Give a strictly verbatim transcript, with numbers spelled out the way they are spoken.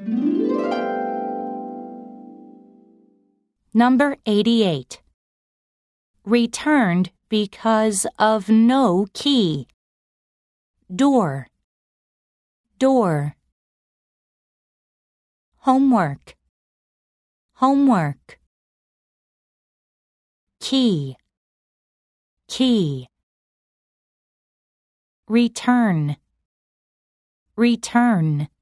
Number eighty-eight. Returned because of no key. Door, door. Homework, homework. Key, key. Return, return.